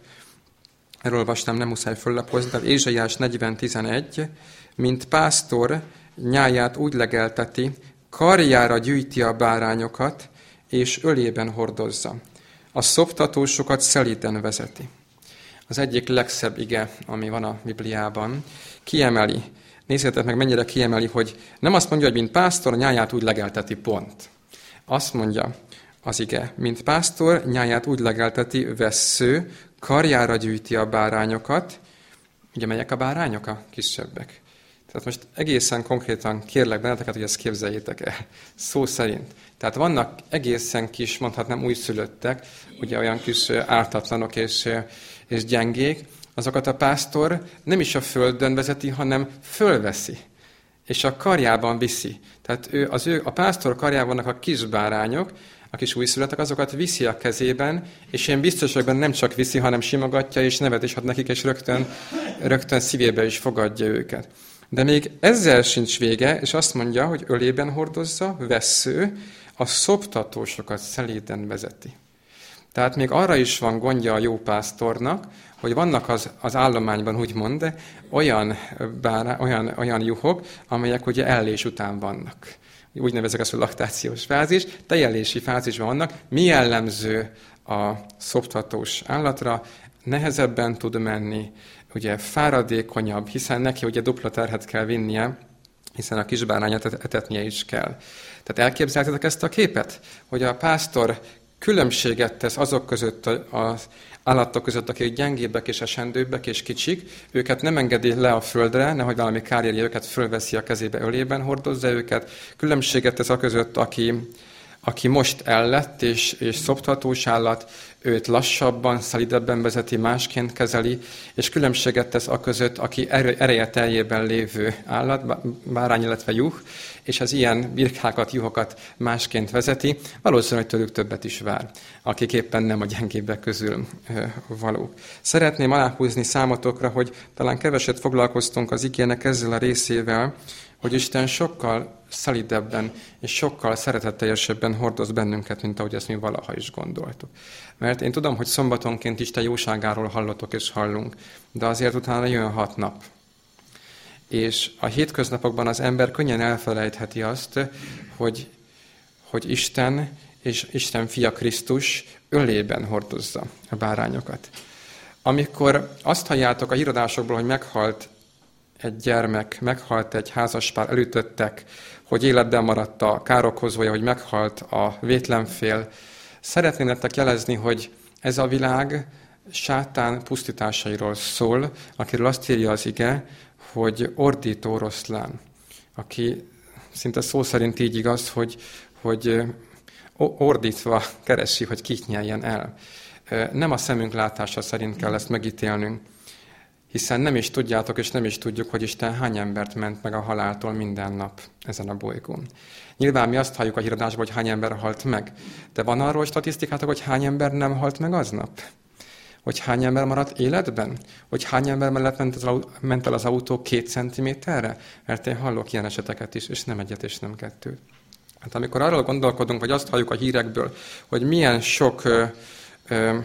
erről olvastam, nem muszáj föllapozni, de Ézsaiás negyven tizenegy, mint pásztor nyáját úgy legelteti, karjára gyűjti a bárányokat, és ölében hordozza. A szoptatósokat szelíden vezeti. Az egyik legszebb ige, ami van a Bibliában, kiemeli, nézzétek meg, mennyire kiemeli, hogy nem azt mondja, hogy mint pásztor nyáját úgy legelteti, pont. Azt mondja az ige, mint pásztor nyáját úgy legelteti, vessző, karjára gyűjti a bárányokat. Ugye melyek a bárányok? A kisebbek. Tehát most egészen konkrétan kérlek benneteket, hogy ezt képzeljétek el, szó szerint. Tehát vannak egészen kis, mondhatnám újszülöttek, ugye olyan kis ártatlanok és, és gyengék, azokat a pásztor nem is a földön vezeti, hanem fölveszi, és a karjában viszi. Tehát ő, az ő, a pásztor karjában vannak a kis bárányok, a kis újszülöttek, azokat viszi a kezében, és én biztos, hogy nem csak viszi, hanem simogatja, és nevet is ad nekik, és rögtön, rögtön szívébe is fogadja őket. De még ezzel sincs vége, és azt mondja, hogy ölében hordozza, vessző, a szoptatósokat szelíden vezeti. Tehát még arra is van gondja a jó pásztornak, hogy vannak az, az állományban, úgymond, olyan, bárá, olyan, olyan juhok, amelyek ugye ellés után vannak. Úgy nevezek ezt, hogy laktációs fázis, tejellési fázisban vannak. Mi jellemző a szoptatós állatra? Nehezebben tud menni, ugye fáradékonyabb, hiszen neki ugye dupla terhet kell vinnie, hiszen a kisbárányat etetnie is kell. Tehát elképzelhetek ezt a képet, hogy a pásztor különbséget tesz azok között az állatok között, akik gyengébbek és esendőbbek és kicsik, őket nem engedi le a földre, nehogy valami kár érje őket, fölveszi a kezébe, ölében hordozza őket. Különbséget tesz a között, aki, aki most ellett és, és szoptatós állat, őt lassabban, szelidebben vezeti, másként kezeli, és különbséget tesz a között, aki ereje teljében lévő állat, bárány, illetve juh, és az ilyen birkákat, juhokat másként vezeti, valószínűleg tőlük többet is vár, akik éppen nem a gyengébbek közül valók. Szeretném aláhúzni számotokra, hogy talán keveset foglalkoztunk az igének ezzel a részével, hogy Isten sokkal szelidebben és sokkal szeretetteljesebben hordoz bennünket, mint ahogy ezt mi valaha is gondoltuk. Mert én tudom, hogy szombatonként Isten jóságáról hallotok és hallunk, de azért utána jön hat nap. És a hétköznapokban az ember könnyen elfelejtheti azt, hogy, hogy Isten és Isten fia Krisztus ölében hordozza a bárányokat. Amikor azt halljátok a híradásokból, hogy meghalt egy gyermek, meghalt egy házaspár, elütöttek, hogy életben maradt a károkozója, hogy meghalt a vétlenfél, szeretném nektek jelezni, hogy ez a világ sátán pusztításairól szól, akiről azt írja az ige, hogy ordító oroszlán, aki szinte szó szerint így igaz, hogy, hogy ordítva keresi, hogy kit nyeljen el. Nem a szemünk látása szerint kell ezt megítélnünk, hiszen nem is tudjátok, és nem is tudjuk, hogy Isten hány embert ment meg a haláltól minden nap ezen a bolygón. Nyilván mi azt halljuk a híradásban, hogy hány ember halt meg, de van arról statisztikátok, hogy hány ember nem halt meg aznap? Hogy hány ember maradt életben? Hogy hány ember mellett ment el az autó két centiméterre? Mert én hallok ilyen eseteket is, és nem egyet, és nem kettőt. Hát amikor arról gondolkodunk, vagy azt halljuk a hírekből, hogy milyen sok ö, ö,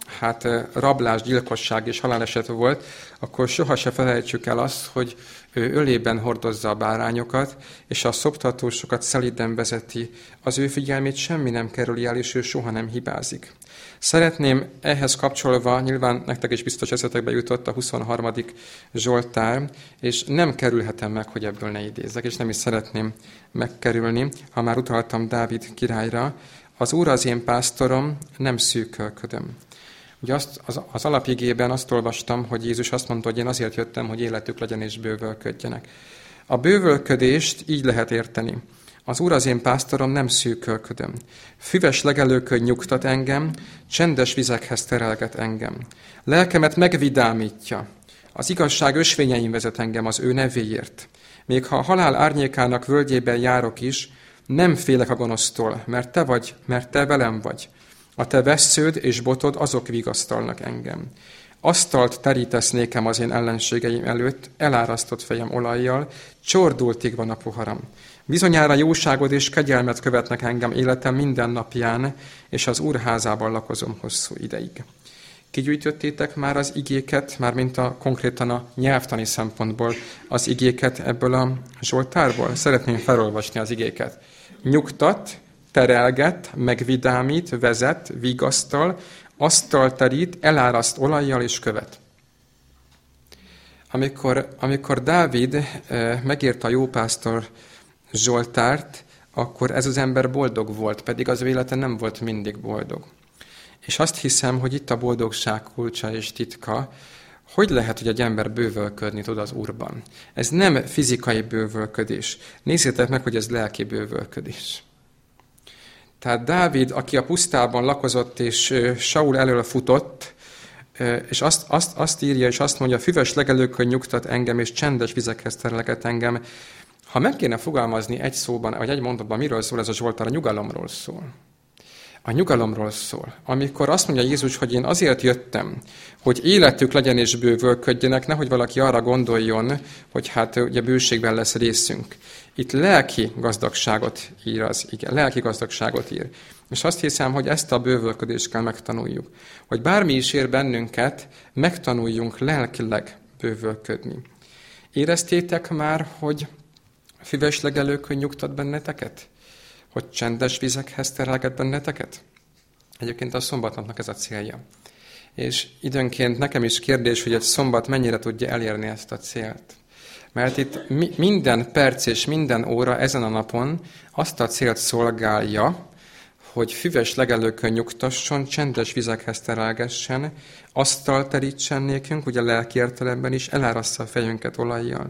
hát rablás, gyilkosság és haláleset volt, akkor soha se felejtsük el azt, hogy ő ölében hordozza a bárányokat, és a szoptatósokat szelíden vezeti. Az ő figyelmét semmi nem kerüli el, és ő soha nem hibázik. Szeretném ehhez kapcsolva, nyilván nektek is biztos eszetekbe jutott a huszonharmadik Zsoltár, és nem kerülhetem meg, hogy ebből ne idézzek, és nem is szeretném megkerülni, ha már utaltam Dávid királyra. Az Úr az én pásztorom, nem szűkölködöm. Ugye azt, az, az alapigében azt olvastam, hogy Jézus azt mondta, hogy én azért jöttem, hogy életük legyen és bővölködjenek. A bővölködést így lehet érteni. Az Úr az én pásztorom, nem szűkölködöm. Füves legelőkön nyugtat engem, csendes vizekhez terelget engem. Lelkemet megvidámítja. Az igazság ösvényein vezet engem az ő nevéért. Még ha a halál árnyékának völgyében járok is, nem félek a gonosztól, mert te vagy, mert te velem vagy. A te vessződ és botod, azok vigasztalnak engem. Asztalt terítesz nékem az én ellenségeim előtt, elárasztott fejem olajjal, csordultig van a poharam. Bizonyára jóságod és kegyelmet követnek engem életem minden napján, és az Úr házában lakozom hosszú ideig. Kigyűjtöttétek már az igéket, mármint a konkrétan a nyelvtani szempontból az igéket ebből a Zsoltárból? Szeretném felolvasni az igéket. Nyugtat, terelget, megvidámít, vezet, vigasztal, asztalt terít, eláraszt olajjal és követ. Amikor, amikor Dávid eh, megírta a jópásztor Zsoltárt, akkor ez az ember boldog volt, pedig az ő élete nem volt mindig boldog. És azt hiszem, hogy itt a boldogság kulcsa és titka, hogy lehet, hogy egy ember bővölködni tud az Úrban. Ez nem fizikai bővölködés. Nézzétek meg, hogy ez lelki bővölködés. Tehát Dávid, aki a pusztában lakozott, és Saul elől futott, és azt, azt, azt írja, és azt mondja, füves legelőkön nyugtat engem, és csendes vizekhez terelget engem. Ha meg kéne fogalmazni egy szóban, vagy egy mondatban, miről szól ez a Zsoltár, a nyugalomról szól. A nyugalomról szól. Amikor azt mondja Jézus, hogy én azért jöttem, hogy életük legyen és bővölködjenek, nehogy valaki arra gondoljon, hogy hát ugye bőségben lesz részünk. Itt lelki gazdagságot ír az ige, lelki gazdagságot ír. És azt hiszem, hogy ezt a bővölködést kell megtanuljuk. Hogy bármi is ér bennünket, megtanuljunk lelkileg bővölködni. Éreztétek már, hogy füves legelőkön nyugtat benneteket? Hogy csendes vizekhez terelget benneteket? Egyébként a szombatnapnak ez a célja. És időnként nekem is kérdés, hogy egy szombat mennyire tudja elérni ezt a célt. Mert itt mi, minden perc és minden óra ezen a napon azt a célt szolgálja, hogy füves legelőkön nyugtasson, csendes vizekhez terelgessen, asztalt terítsen nékünk, ugye lelki értelemben is, elárassza a fejünket olajjal.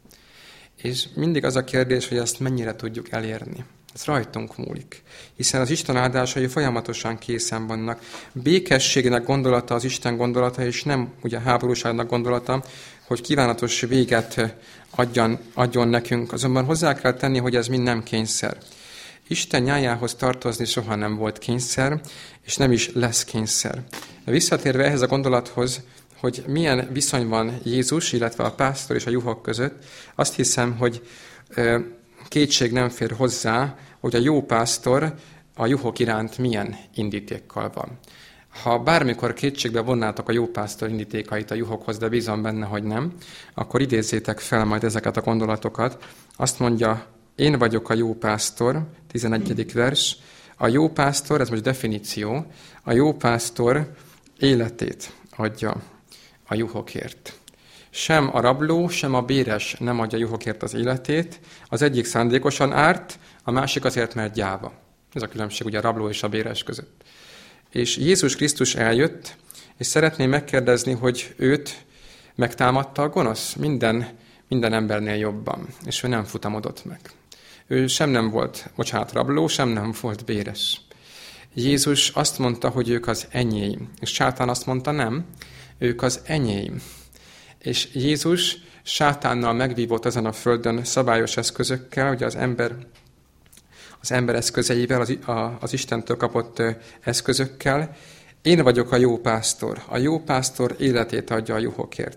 És mindig az a kérdés, hogy ezt mennyire tudjuk elérni. Ez rajtunk múlik, hiszen az Isten áldásai folyamatosan készen vannak. Békességnek gondolata az Isten gondolata, és nem ugye háborúságnak gondolata, hogy kívánatos véget adjon, adjon nekünk. Azonban hozzá kell tenni, hogy ez mind nem kényszer. Isten nyájához tartozni soha nem volt kényszer, és nem is lesz kényszer. Visszatérve ehhez a gondolathoz, hogy milyen viszony van Jézus, illetve a pásztor és a juhok között, azt hiszem, hogy kétség nem fér hozzá, hogy a jó pásztor a juhok iránt milyen indítékkal van. Ha bármikor kétségbe vonnátok a jó pásztor indítékait a juhokhoz, de bízom benne, hogy nem, akkor idézzétek fel majd ezeket a gondolatokat. Azt mondja, én vagyok a jó pásztor, tizenegyedik vers. A jó pásztor, ez most definíció, a jó pásztor életét adja a juhokért. Sem a rabló, sem a béres nem adja juhokért az életét. Az egyik szándékosan árt, a másik azért, mert gyáva. Ez a különbség ugye a rabló és a béres között. És Jézus Krisztus eljött, és szeretném megkérdezni, hogy őt megtámadta a gonosz minden, minden embernél jobban, és ő nem futamodott meg. Ő sem nem volt, bocsánat, rabló, sem nem volt béres. Jézus azt mondta, hogy ők az enyéim, és sátán azt mondta, nem, ők az enyéim. És Jézus sátánnal megvívott ezen a földön szabályos eszközökkel, ugye az ember, az ember eszközeivel, az, a, az Istentől kapott eszközökkel. Én vagyok a jó pásztor. A jó pásztor életét adja a juhokért.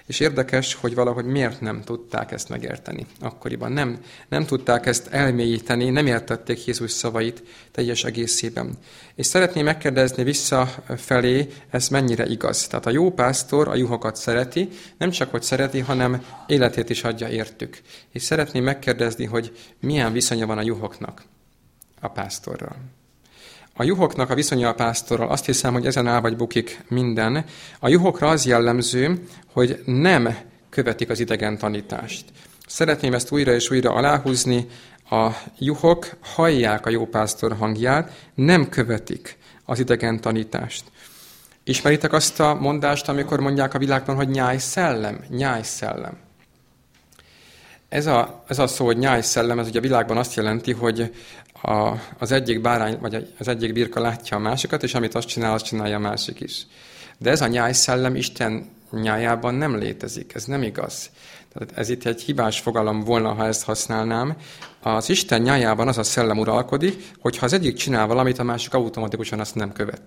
És érdekes, hogy valahogy miért nem tudták ezt megérteni akkoriban. Nem, nem tudták ezt elmélyíteni, nem értették Jézus szavait teljes egészében. És szeretném megkérdezni visszafelé, ez mennyire igaz. Tehát a jó pásztor a juhokat szereti, nem csak hogy szereti, hanem életét is adja értük. És szeretném megkérdezni, hogy milyen viszonya van a juhoknak a pásztorral. A juhoknak a viszonya a pásztorral, azt hiszem, hogy ezen áll vagy bukik minden. A juhokra az jellemző, hogy nem követik az idegen tanítást. Szeretném ezt újra és újra aláhúzni. A juhok hallják a jó pásztor hangját, nem követik az idegen tanítást. Ismeritek azt a mondást, amikor mondják a világban, hogy nyáj szellem, nyáj szellem. Ez a, ez a szó, hogy nyáj szellem, ez ugye a világban azt jelenti, hogy a, az egyik bárány, vagy az egyik birka látja a másikat, és amit azt csinál, azt csinálja a másik is. De ez a nyáj szellem Isten nyájában nem létezik, ez nem igaz. Tehát ez itt egy hibás fogalom volna, ha ezt használnám. Az Isten nyájában az a szellem uralkodik, hogy ha az egyik csinál valamit, a másik automatikusan azt nem követi.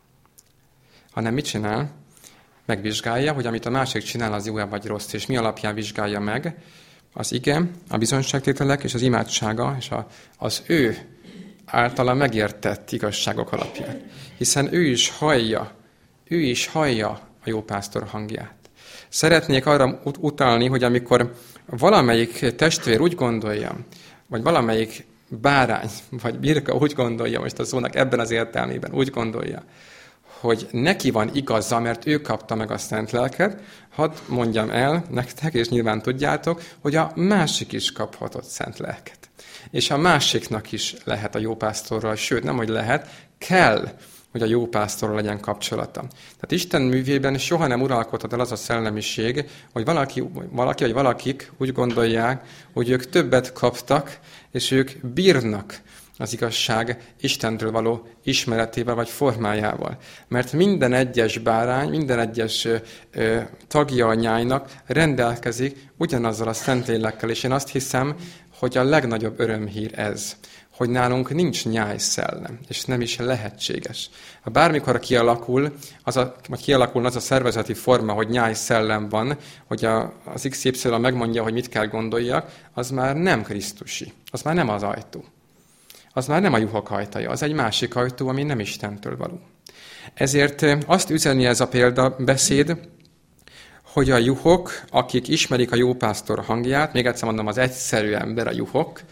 Hanem mit csinál? Megvizsgálja, hogy amit a másik csinál, az jó vagy rossz, és mi alapján vizsgálja meg? Az ige, a bizonyságtételek és az imádsága, és a, az ő általa megértett igazságok alapján. Hiszen ő is hallja, ő is hallja a jó pásztor hangját. Szeretnék arra ut- utalni, hogy amikor valamelyik testvér úgy gondolja, vagy valamelyik bárány, vagy birka úgy gondolja, most a szónak ebben az értelmében úgy gondolja, hogy neki van igaza, mert ő kapta meg a szent lelket, hadd mondjam el nektek, és nyilván tudjátok, hogy a másik is kaphatott szent lelket. És a másiknak is lehet a jó pásztorral, sőt, nem hogy lehet, kell, hogy a jó pásztorral legyen kapcsolata. Tehát Isten művében soha nem uralkodhat el az a szellemiség, hogy valaki, valaki vagy valakik úgy gondolják, hogy ők többet kaptak, és ők bírnak az igazság Istentől való ismeretével vagy formájával. Mert minden egyes bárány, minden egyes ö, tagja a nyájnak rendelkezik ugyanazzal a Szentlélekkel, és én azt hiszem, hogy a legnagyobb örömhír ez, hogy nálunk nincs nyájszellem, és nem is lehetséges. Ha bármikor kialakul, az a, vagy kialakul az a szervezeti forma, hogy nyájszellem van, hogy a, az iksz ipszilon megmondja, hogy mit kell gondoljak, az már nem krisztusi, az már nem az ajtó. Az már nem a juhok ajtaja, az egy másik ajtó, ami nem Istentől való. Ezért azt üzeni ez a példabeszéd, hogy a juhok, akik ismerik a jó pásztor hangját, még egyszer mondom, az egyszerű ember, a juhok,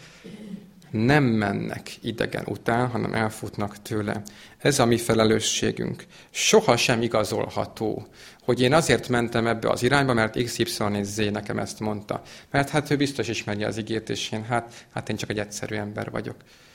nem mennek idegen után, hanem elfutnak tőle. Ez a mi felelősségünk. Soha sem igazolható, hogy én azért mentem ebbe az irányba, mert iksz ipszilon és zé nekem ezt mondta. Mert hát ő biztos ismeri az igét, és én, hát, hát én csak egy egyszerű ember vagyok.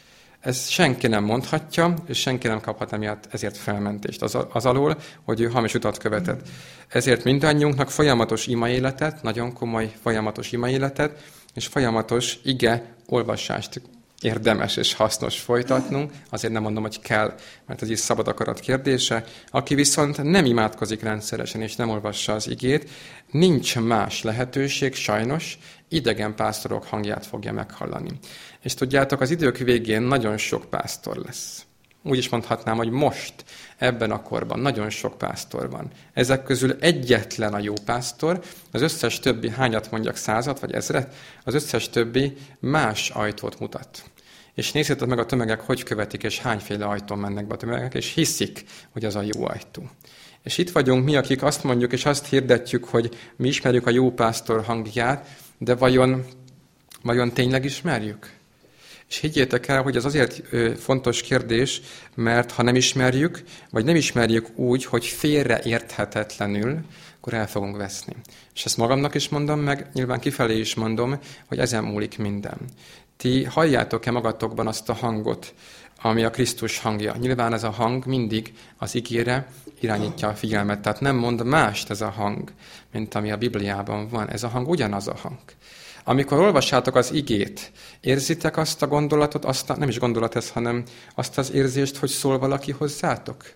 Ez senki nem mondhatja, és senki nem kaphat emiatt ezért felmentést az, az alól, hogy ő hamis utat követett. Ezért mindannyiunknak folyamatos imaéletet, nagyon komoly folyamatos imaéletet, és folyamatos ige olvasást érdemes és hasznos folytatnunk. Azért nem mondom, hogy kell, mert ez is szabad akarat kérdése. Aki viszont nem imádkozik rendszeresen, és nem olvassa az igét, nincs más lehetőség, sajnos, idegen pásztorok hangját fogja meghallani. És tudjátok, az idők végén nagyon sok pásztor lesz. Úgy is mondhatnám, hogy most, ebben a korban nagyon sok pásztor van. Ezek közül egyetlen a jó pásztor, az összes többi, hányat mondjak, százat vagy ezret, az összes többi más ajtót mutat. És nézzétek meg a tömegek, hogy követik, és hányféle ajtón mennek be a tömegek, és hiszik, hogy az a jó ajtó. És itt vagyunk mi, akik azt mondjuk, és azt hirdetjük, hogy mi ismerjük a jó pásztor hangját, de vajon, vajon tényleg ismerjük? És higgyétek el, hogy ez azért fontos kérdés, mert ha nem ismerjük, vagy nem ismerjük úgy, hogy félreérthetetlenül, akkor el fogunk veszni. És ezt magamnak is mondom meg, nyilván kifelé is mondom, hogy ezen múlik minden. Ti halljátok-e magatokban azt a hangot, ami a Krisztus hangja? Nyilván ez a hang mindig az igére irányítja a figyelmet. Tehát nem mond mást ez a hang, mint ami a Bibliában van. Ez a hang ugyanaz a hang. Amikor olvassátok az igét, érzitek azt a gondolatot, azt a, nem is gondolat ez, hanem azt az érzést, hogy szól valaki hozzátok?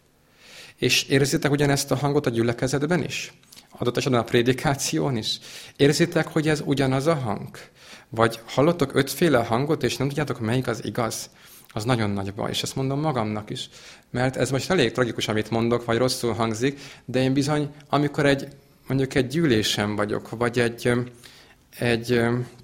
És érzitek ugyanezt a hangot a gyülekezetben is? Adott esetben a prédikáción is? Érzitek, hogy ez ugyanaz a hang? Vagy hallottok ötféle hangot, és nem tudjátok, melyik az igaz? Az nagyon nagy baj, és ezt mondom magamnak is. Mert ez most elég tragikus, amit mondok, vagy rosszul hangzik, de én bizony, amikor egy mondjuk egy gyűlésen vagyok, vagy egy, egy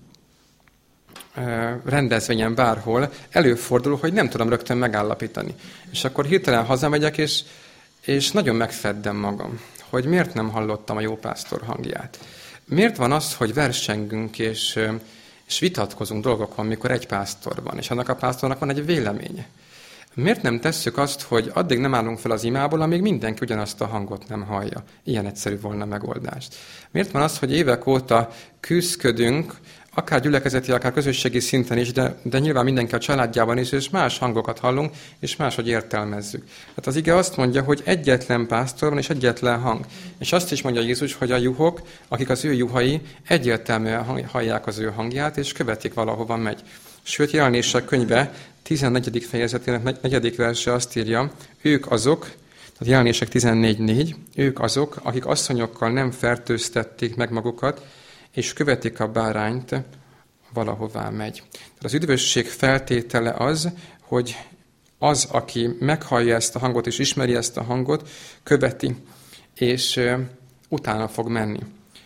rendezvényen bárhol, előfordul, hogy nem tudom rögtön megállapítani. És akkor hirtelen hazamegyek, és, és nagyon megfeddem magam, hogy miért nem hallottam a jópásztor hangját. Miért van az, hogy versengünk, és, és vitatkozunk dolgokon, mikor egy pásztor van, és annak a pásztornak van egy véleménye. Miért nem tesszük azt, hogy addig nem állunk fel az imából, amíg mindenki ugyanazt a hangot nem hallja? Ilyen egyszerű volna a megoldást. Miért van az, hogy évek óta küzdködünk, akár gyülekezeti, akár közösségi szinten is, de, de nyilván mindenki a családjában is, és más hangokat hallunk, és máshogy értelmezzük. Hát az ige azt mondja, hogy egyetlen pásztor van, és egyetlen hang. És azt is mondja Jézus, hogy a juhok, akik az ő juhai, egyértelműen hallják az ő hangját, és követik, valahova megy. Sőt, Jelenések könyve tizennegyedik fejezetének negyedik verse azt írja, ők azok, tehát Jelenések tizennégy négy, ők azok, akik asszonyokkal nem fertőztették meg magukat, és követik a bárányt, valahová megy. Tehát az üdvösség feltétele az, hogy az, aki meghallja ezt a hangot, és ismeri ezt a hangot, követi, és utána fog menni.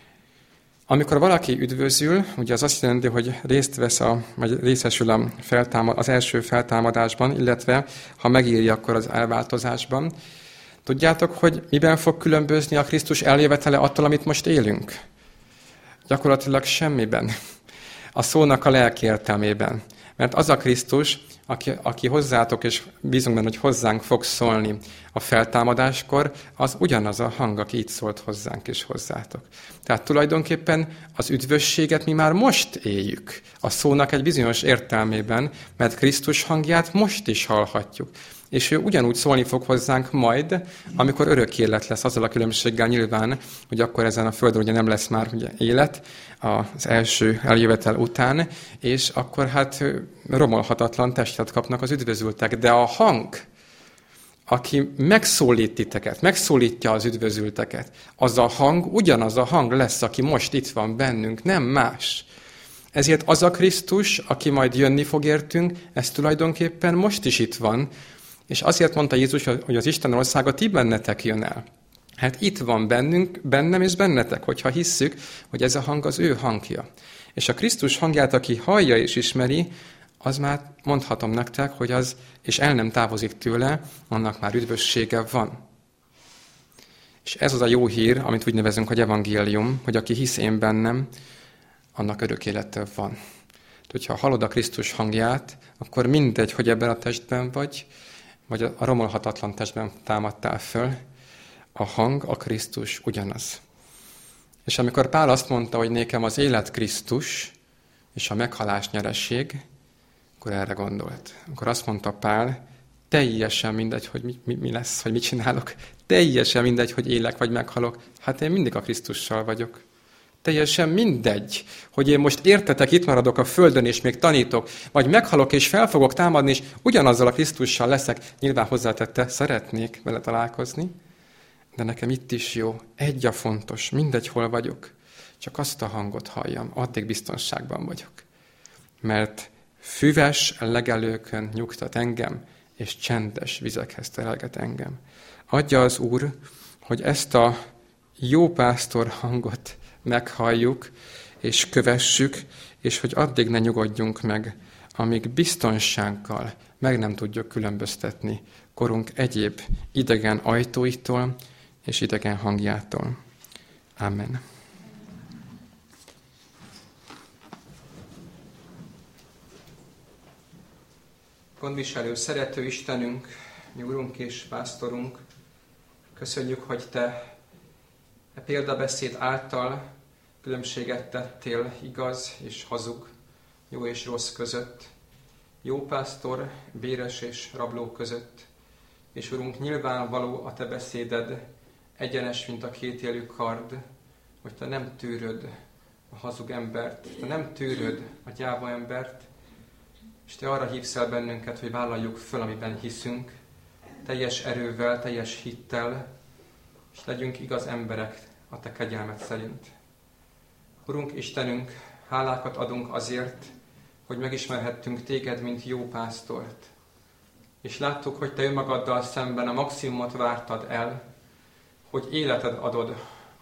Amikor valaki üdvözül, ugye az azt jelenti, hogy részt vesz, a, vagy részesül a feltámad, az első feltámadásban, illetve ha megírja, akkor az elváltozásban. Tudjátok, hogy miben fog különbözni a Krisztus eljövetele attól, amit most élünk? Gyakorlatilag semmiben. A szónak a lelki értelmében. Mert az a Krisztus, aki, aki hozzátok, és bízunk benne, hogy hozzánk fog szólni a feltámadáskor, az ugyanaz a hang, aki itt szólt hozzánk és hozzátok. Tehát tulajdonképpen az üdvösséget mi már most éljük. A szónak egy bizonyos értelmében, mert Krisztus hangját most is hallhatjuk. És ő ugyanúgy szólni fog hozzánk majd, amikor örök élet lesz, azzal a különbséggel nyilván, hogy akkor ezen a földön ugye nem lesz már ugye élet az első eljövetel után, és akkor hát romolhatatlan testet kapnak az üdvözültek. De a hang, aki megszólít titeket, megszólítja az üdvözülteket, az a hang ugyanaz a hang lesz, aki most itt van bennünk, nem más. Ezért az a Krisztus, aki majd jönni fog értünk, ez tulajdonképpen most is itt van, és azért mondta Jézus, hogy az Isten országa ti bennetek jön el. Hát itt van bennünk, bennem és bennetek, hogyha hisszük, hogy ez a hang az ő hangja. És a Krisztus hangját, aki hallja és ismeri, az már mondhatom nektek, hogy az, és el nem távozik tőle, annak már üdvössége van. És ez az a jó hír, amit úgy nevezünk, hogy evangélium, hogy aki hisz én bennem, annak örök élete van. Hogyha hallod a Krisztus hangját, akkor mindegy, hogy ebben a testben vagy, vagy a romolhatatlan testben támadtál föl, a hang, a Krisztus ugyanaz. És amikor Pál azt mondta, hogy nékem az élet Krisztus, és a meghalás nyereség, akkor erre gondolt. Akkor azt mondta Pál, teljesen mindegy, hogy mi, mi, mi lesz, hogy mit csinálok, teljesen mindegy, hogy élek vagy meghalok, hát én mindig a Krisztussal vagyok. Teljesen mindegy, hogy én most értetek, itt maradok a földön, és még tanítok, vagy meghalok, és fel fogok támadni, és ugyanazzal a Krisztussal leszek. Nyilván hozzátette, szeretnék vele találkozni, de nekem itt is jó, egy a fontos, mindegy, hol vagyok. Csak azt a hangot halljam, addig biztonságban vagyok. Mert füves legelőkön nyugtat engem, és csendes vizekhez terelget engem. Adja az Úr, hogy ezt a jó pásztor hangot meghalljuk, és kövessük, és hogy addig ne nyugodjunk meg, amíg biztonsággal meg nem tudjuk különböztetni korunk egyéb idegen ajtóitól és idegen hangjától. Amen. Gondviselő, szerető Istenünk, mi Urunk és Pásztorunk, köszönjük, hogy Te a példabeszéd által különbséget tettél igaz és hazug, jó és rossz között, jó pásztor, béres és rabló között. És Urunk, nyilvánvaló a Te beszéded, egyenes, mint a kétélű kard, hogy Te nem tűröd a hazug embert, Te nem tűröd a gyáva embert, és Te arra hívsz el bennünket, hogy vállaljuk föl, amiben hiszünk, teljes erővel, teljes hittel, és legyünk igaz emberek a Te kegyelmed szerint. Urunk, Istenünk, hálákat adunk azért, hogy megismerhettünk Téged, mint jó pásztort. És láttuk, hogy Te önmagaddal szemben a maximumot vártad el, hogy életed adod a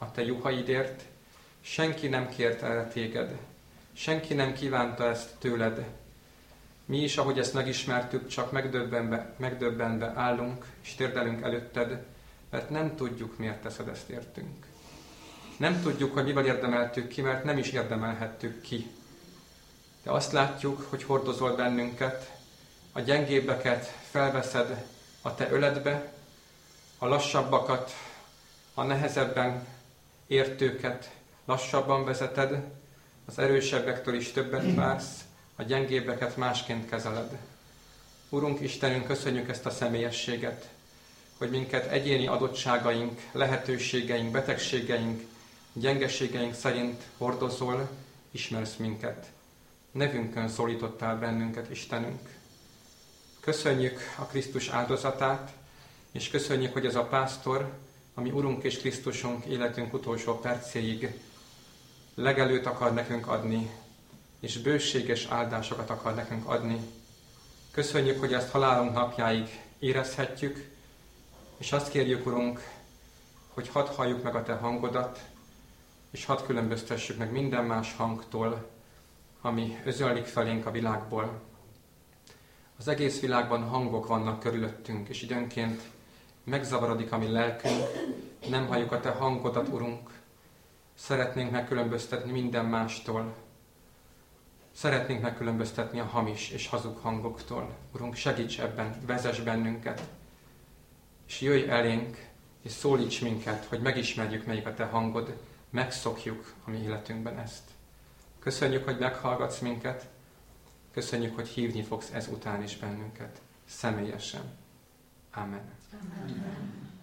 a te juhaidért, senki nem kért erre téged, senki nem kívánta ezt tőled. Mi is, ahogy ezt megismertük, csak megdöbbenve, megdöbbenve állunk, és térdelünk előtted, mert nem tudjuk, miért teszed ezt értünk. Nem tudjuk, hogy mivel érdemeltük ki, mert nem is érdemelhettük ki. De azt látjuk, hogy hordozol bennünket, a gyengébbeket felveszed a te öledbe, a lassabbakat, a nehezebben értőket lassabban vezeted, az erősebbektől is többet vársz, a gyengébbeket másként kezeled. Urunk Istenünk, köszönjük ezt a személyességet, hogy minket egyéni adottságaink, lehetőségeink, betegségeink, gyengeségeink szerint hordozol, ismersz minket. Nevünkön szólítottál bennünket, Istenünk. Köszönjük a Krisztus áldozatát, és köszönjük, hogy ez a pásztor, ami Urunk és Krisztusunk életünk utolsó percéig legelőt akar nekünk adni, és bőséges áldásokat akar nekünk adni. Köszönjük, hogy ezt halálunk napjáig érezhetjük, és azt kérjük, Urunk, hogy hadd halljuk meg a te hangodat, és hadd különböztessük meg minden más hangtól, ami özönlik felénk a világból. Az egész világban hangok vannak körülöttünk, és időnként megzavarodik a mi lelkünk, nem halljuk a te hangodat, Urunk. Szeretnénk megkülönböztetni minden mástól. Szeretnénk megkülönböztetni a hamis és hazug hangoktól. Urunk, segíts ebben, vezess bennünket, és jöjj elénk, és szólíts minket, hogy megismerjük, melyik a te hangod, megszokjuk a mi életünkben ezt. Köszönjük, hogy meghallgatsz minket, köszönjük, hogy hívni fogsz ezután is bennünket, személyesen. Amen. Amen.